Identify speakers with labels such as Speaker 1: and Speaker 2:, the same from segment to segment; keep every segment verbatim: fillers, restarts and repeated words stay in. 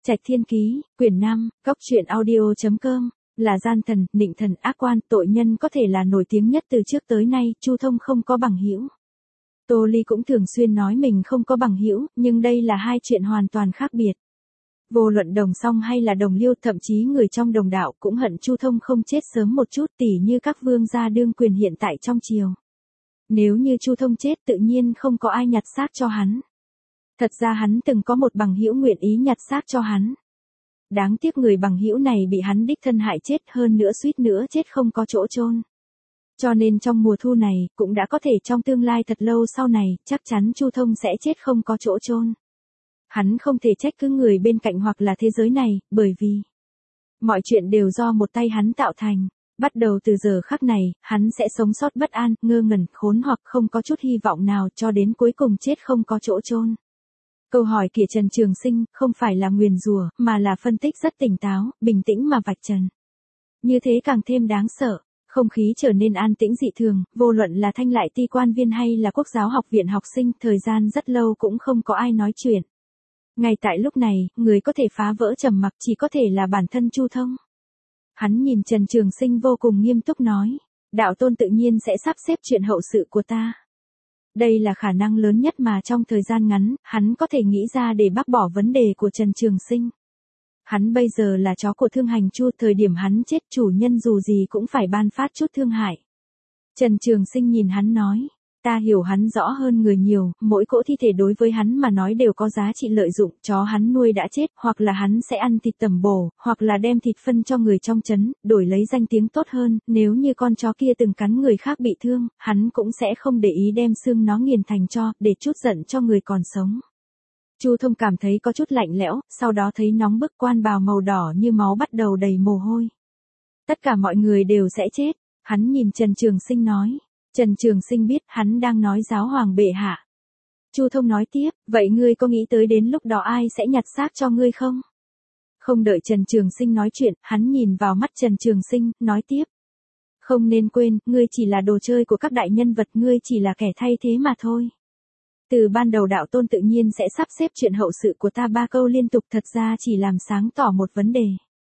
Speaker 1: Trạch Thiên Ký, quyển năm, góc truyện audio chấm com, là gian thần, nịnh thần, ác quan, tội nhân có thể là nổi tiếng nhất từ trước tới nay, Chu Thông không có bằng hữu. Tô Ly cũng thường xuyên nói mình không có bằng hữu, nhưng đây là hai chuyện hoàn toàn khác biệt. Vô luận Đồng Song hay là Đồng Liêu, thậm chí người trong Đồng đạo cũng hận Chu Thông không chết sớm một chút, tỉ như các vương gia đương quyền hiện tại trong triều. Nếu như Chu Thông chết tự nhiên không có ai nhặt xác cho hắn. Thật ra hắn từng có một bằng hữu nguyện ý nhặt xác cho hắn. Đáng tiếc người bằng hữu này bị hắn đích thân hại chết, hơn nữa suýt nữa chết không có chỗ chôn. Cho nên trong mùa thu này, cũng đã có thể trong tương lai thật lâu sau này, chắc chắn Chu Thông sẽ chết không có chỗ chôn. Hắn không thể trách cứ người bên cạnh hoặc là thế giới này, bởi vì mọi chuyện đều do một tay hắn tạo thành. Bắt đầu từ giờ khắc này, hắn sẽ sống sót bất an, ngơ ngẩn, khốn hoặc không có chút hy vọng nào cho đến cuối cùng chết không có chỗ chôn. Câu hỏi của Trần Trường Sinh không phải là nguyền rủa, mà là phân tích rất tỉnh táo, bình tĩnh mà vạch trần. Như thế càng thêm đáng sợ, không khí trở nên an tĩnh dị thường, vô luận là Thanh Lại Ti quan viên hay là Quốc giáo học viện học sinh, thời gian rất lâu cũng không có ai nói chuyện. Ngay tại lúc này, người có thể phá vỡ trầm mặc chỉ có thể là bản thân Chu Thông. Hắn nhìn Trần Trường Sinh vô cùng nghiêm túc nói, đạo tôn tự nhiên sẽ sắp xếp chuyện hậu sự của ta. Đây là khả năng lớn nhất mà trong thời gian ngắn, hắn có thể nghĩ ra để bác bỏ vấn đề của Trần Trường Sinh. Hắn bây giờ là chó của Thương Hành Chu, thời điểm hắn chết chủ nhân dù gì cũng phải ban phát chút thương hại. Trần Trường Sinh nhìn hắn nói, ta hiểu hắn rõ hơn người nhiều, mỗi cỗ thi thể đối với hắn mà nói đều có giá trị lợi dụng, chó hắn nuôi đã chết, hoặc là hắn sẽ ăn thịt tẩm bổ, hoặc là đem thịt phân cho người trong trấn, đổi lấy danh tiếng tốt hơn, nếu như con chó kia từng cắn người khác bị thương, hắn cũng sẽ không để ý đem xương nó nghiền thành tro, để chút giận cho người còn sống. Chu Thông cảm thấy có chút lạnh lẽo, sau đó thấy nóng bức, quan bào màu đỏ như máu bắt đầu đầy mồ hôi. Tất cả mọi người đều sẽ chết, hắn nhìn Trần Trường Sinh nói. Trần Trường Sinh biết hắn đang nói giáo hoàng bệ hạ. Chu Thông nói tiếp, vậy ngươi có nghĩ tới đến lúc đó ai sẽ nhặt xác cho ngươi không? Không đợi Trần Trường Sinh nói chuyện, hắn nhìn vào mắt Trần Trường Sinh, nói tiếp. Không nên quên, ngươi chỉ là đồ chơi của các đại nhân vật, ngươi chỉ là kẻ thay thế mà thôi. Từ ban đầu đạo tôn tự nhiên sẽ sắp xếp chuyện hậu sự của ta, ba câu liên tục thật ra chỉ làm sáng tỏ một vấn đề.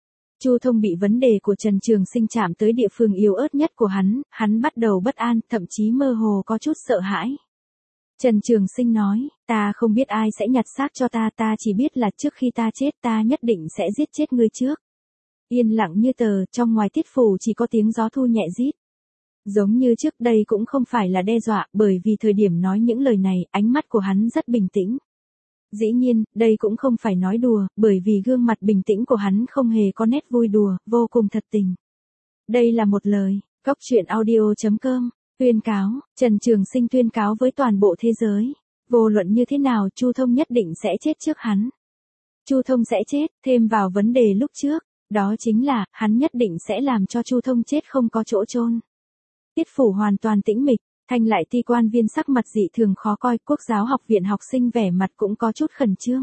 Speaker 1: Chu Thông bị vấn đề của Trần Trường Sinh chạm tới địa phương yếu ớt nhất của hắn, hắn bắt đầu bất an, thậm chí mơ hồ có chút sợ hãi. Trần Trường Sinh nói, ta không biết ai sẽ nhặt xác cho ta, ta chỉ biết là trước khi ta chết ta nhất định sẽ giết chết ngươi trước. Yên lặng như tờ, trong ngoài tiết phủ chỉ có tiếng gió thu nhẹ rít. Giống như trước đây cũng không phải là đe dọa, bởi vì thời điểm nói những lời này, ánh mắt của hắn rất bình tĩnh. Dĩ nhiên, đây cũng không phải nói đùa, bởi vì gương mặt bình tĩnh của hắn không hề có nét vui đùa, vô cùng thật tình. Đây là một lời, góc truyện audio chấm com, tuyên cáo, Trần Trường Sinh tuyên cáo với toàn bộ thế giới. Vô luận như thế nào Chu Thông nhất định sẽ chết trước hắn. Chu Thông sẽ chết, thêm vào vấn đề lúc trước, đó chính là, hắn nhất định sẽ làm cho Chu Thông chết không có chỗ chôn. Tiết phủ hoàn toàn tĩnh mịch. Thanh Lại Ti quan viên sắc mặt dị thường khó coi, Quốc giáo học viện học sinh vẻ mặt cũng có chút khẩn trương.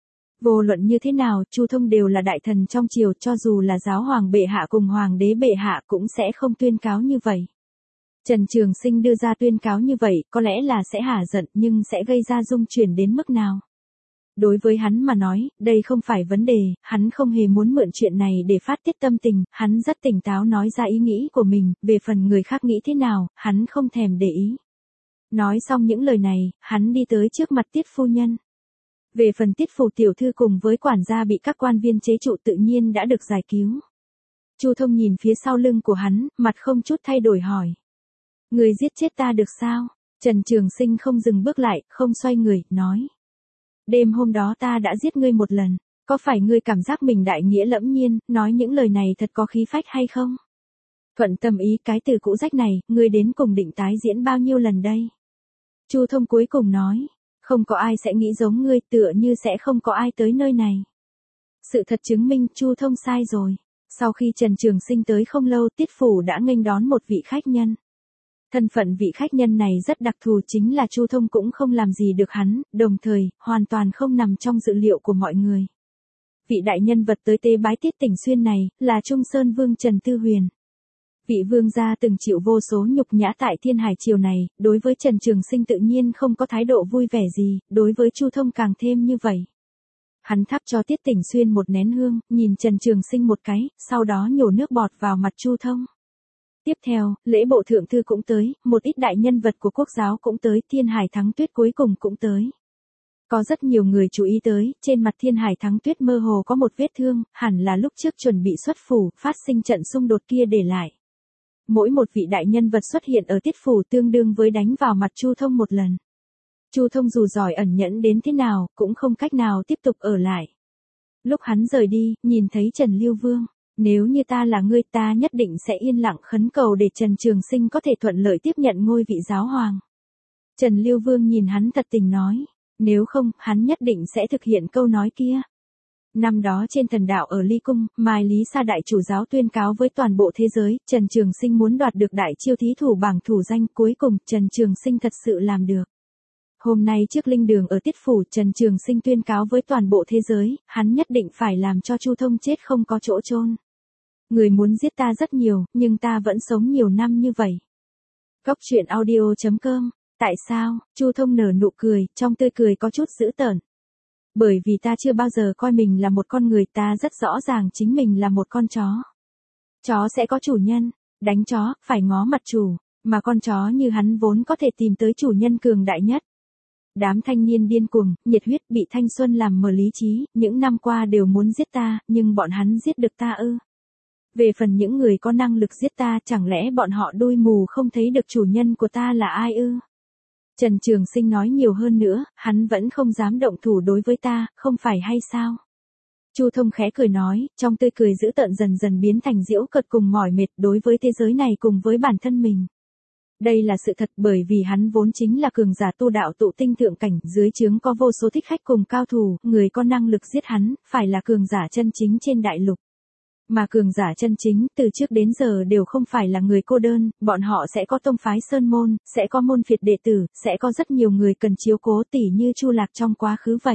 Speaker 1: Vô luận như thế nào, Chu Thông đều là đại thần trong triều, cho dù là giáo hoàng bệ hạ cùng hoàng đế bệ hạ cũng sẽ không tuyên cáo như vậy. Trần Trường Sinh đưa ra tuyên cáo như vậy, có lẽ là sẽ hả giận, nhưng sẽ gây ra dung chuyển đến mức nào? Đối với hắn mà nói, đây không phải vấn đề, hắn không hề muốn mượn chuyện này để phát tiết tâm tình, hắn rất tỉnh táo nói ra ý nghĩ của mình, về phần người khác nghĩ thế nào, hắn không thèm để ý. Nói xong những lời này, hắn đi tới trước mặt Tiết phu nhân. Về phần Tiết phủ tiểu thư cùng với quản gia bị các quan viên chế trụ tự nhiên đã được giải cứu. Chu Thông nhìn phía sau lưng của hắn, mặt không chút thay đổi hỏi. Người giết chết ta được sao? Trần Trường Sinh không dừng bước lại, không xoay người, nói. Đêm hôm đó ta đã giết ngươi một lần, có phải ngươi cảm giác mình đại nghĩa lẫm nhiên, nói những lời này thật có khí phách hay không? Thuận tâm ý cái từ cũ rách này, ngươi đến cùng định tái diễn bao nhiêu lần đây? Chu Thông cuối cùng nói, không có ai sẽ nghĩ giống ngươi, tựa như sẽ không có ai tới nơi này. Sự thật chứng minh Chu Thông sai rồi. Sau khi Trần Trường Sinh tới không lâu, Tiết phủ đã nghênh đón một vị khách nhân. Thân phận vị khách nhân này rất đặc thù, chính là Chu Thông cũng không làm gì được hắn, đồng thời, hoàn toàn không nằm trong dự liệu của mọi người. Vị đại nhân vật tới tế bái Tiết Tỉnh Xuyên này, là Trung Sơn Vương Trần Tư Huyền. Vị vương gia từng chịu vô số nhục nhã tại Thiên Hải triều này, đối với Trần Trường Sinh tự nhiên không có thái độ vui vẻ gì, đối với Chu Thông càng thêm như vậy. Hắn thắp cho Tiết Tỉnh Xuyên một nén hương, nhìn Trần Trường Sinh một cái, sau đó nhổ nước bọt vào mặt Chu Thông. Tiếp theo, lễ bộ thượng thư cũng tới, một ít đại nhân vật của quốc giáo cũng tới, Thiên Hải Thắng Tuyết cuối cùng cũng tới. Có rất nhiều người chú ý tới, trên mặt Thiên Hải Thắng Tuyết mơ hồ có một vết thương, hẳn là lúc trước chuẩn bị xuất phủ, phát sinh trận xung đột kia để lại. Mỗi một vị đại nhân vật xuất hiện ở tiết phủ tương đương với đánh vào mặt Chu Thông một lần. Chu Thông dù giỏi ẩn nhẫn đến thế nào, cũng không cách nào tiếp tục ở lại. Lúc hắn rời đi, nhìn thấy Trần Lưu Vương, nếu như ta là ngươi ta nhất định sẽ yên lặng khấn cầu để Trần Trường Sinh có thể thuận lợi tiếp nhận ngôi vị giáo hoàng. Trần Lưu Vương nhìn hắn thật tình nói, nếu không, hắn nhất định sẽ thực hiện câu nói kia. Năm đó trên thần đạo ở Ly Cung, Mai Lý Sa đại chủ giáo tuyên cáo với toàn bộ thế giới, Trần Trường Sinh muốn đoạt được đại chiêu thí thủ bảng thủ danh, cuối cùng Trần Trường Sinh thật sự làm được. Hôm nay trước linh đường ở tiết phủ, Trần Trường Sinh tuyên cáo với toàn bộ thế giới, hắn nhất định phải làm cho Chu Thông chết không có chỗ chôn. Người muốn giết ta rất nhiều, nhưng ta vẫn sống nhiều năm như vậy. Góc truyện audio chấm com. Tại sao? Chu Thông nở nụ cười, trong tươi cười có chút dữ tợn. Bởi vì ta chưa bao giờ coi mình là một con người, ta rất rõ ràng chính mình là một con chó. Chó sẽ có chủ nhân, đánh chó, phải ngó mặt chủ, mà con chó như hắn vốn có thể tìm tới chủ nhân cường đại nhất. Đám thanh niên điên cuồng, nhiệt huyết bị thanh xuân làm mờ lý trí, những năm qua đều muốn giết ta, nhưng bọn hắn giết được ta ư? Về phần những người có năng lực giết ta, chẳng lẽ bọn họ đôi mù không thấy được chủ nhân của ta là ai ư? Trần Trường Sinh nói nhiều hơn nữa, hắn vẫn không dám động thủ đối với ta, không phải hay sao? Chu Thông khẽ cười nói, trong tươi cười dữ tợn dần dần biến thành giễu cợt cùng mỏi mệt đối với thế giới này cùng với bản thân mình. Đây là sự thật, bởi vì hắn vốn chính là cường giả tu đạo tụ tinh thượng cảnh, dưới trướng có vô số thích khách cùng cao thủ, người có năng lực giết hắn, phải là cường giả chân chính trên đại lục. Mà cường giả chân chính, từ trước đến giờ đều không phải là người cô đơn, bọn họ sẽ có tông phái sơn môn, sẽ có môn phiệt đệ tử, sẽ có rất nhiều người cần chiếu cố, tỉ như Chu Lạc trong quá khứ vậy.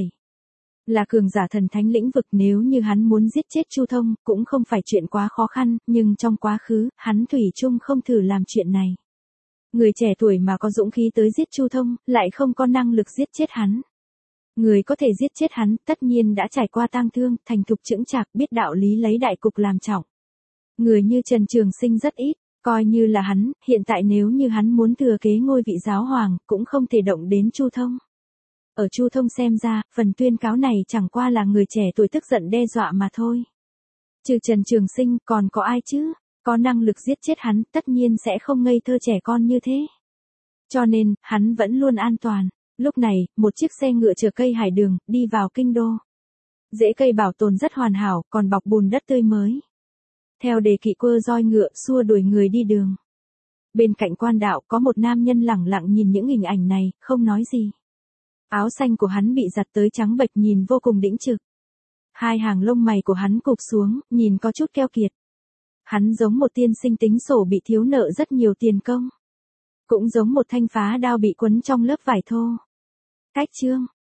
Speaker 1: Là cường giả thần thánh lĩnh vực, nếu như hắn muốn giết chết Chu Thông, cũng không phải chuyện quá khó khăn, nhưng trong quá khứ, hắn thủy chung không thử làm chuyện này. Người trẻ tuổi mà có dũng khí tới giết Chu Thông, lại không có năng lực giết chết hắn. Người có thể giết chết hắn, tất nhiên đã trải qua tang thương, thành thục chững chạc, biết đạo lý lấy đại cục làm trọng. Người như Trần Trường Sinh rất ít, coi như là hắn, hiện tại nếu như hắn muốn thừa kế ngôi vị giáo hoàng, cũng không thể động đến Chu Thông. Ở Chu Thông xem ra, phần tuyên cáo này chẳng qua là người trẻ tuổi tức giận đe dọa mà thôi. Trừ Trần Trường Sinh, còn có ai chứ? Có năng lực giết chết hắn, tất nhiên sẽ không ngây thơ trẻ con như thế. Cho nên, hắn vẫn luôn an toàn. Lúc này, một chiếc xe ngựa chở cây hải đường, đi vào kinh đô. Rễ cây bảo tồn rất hoàn hảo, còn bọc bùn đất tươi mới. Theo đề kỵ quơ roi ngựa, xua đuổi người đi đường. Bên cạnh quan đạo, có một nam nhân lẳng lặng nhìn những hình ảnh này, không nói gì. Áo xanh của hắn bị giặt tới trắng bệch, nhìn vô cùng đĩnh trực. Hai hàng lông mày của hắn cụp xuống, nhìn có chút keo kiệt. Hắn giống một tiên sinh tính sổ bị thiếu nợ rất nhiều tiền công. Cũng giống một thanh phá đao bị quấn trong lớp vải thô. Cách chương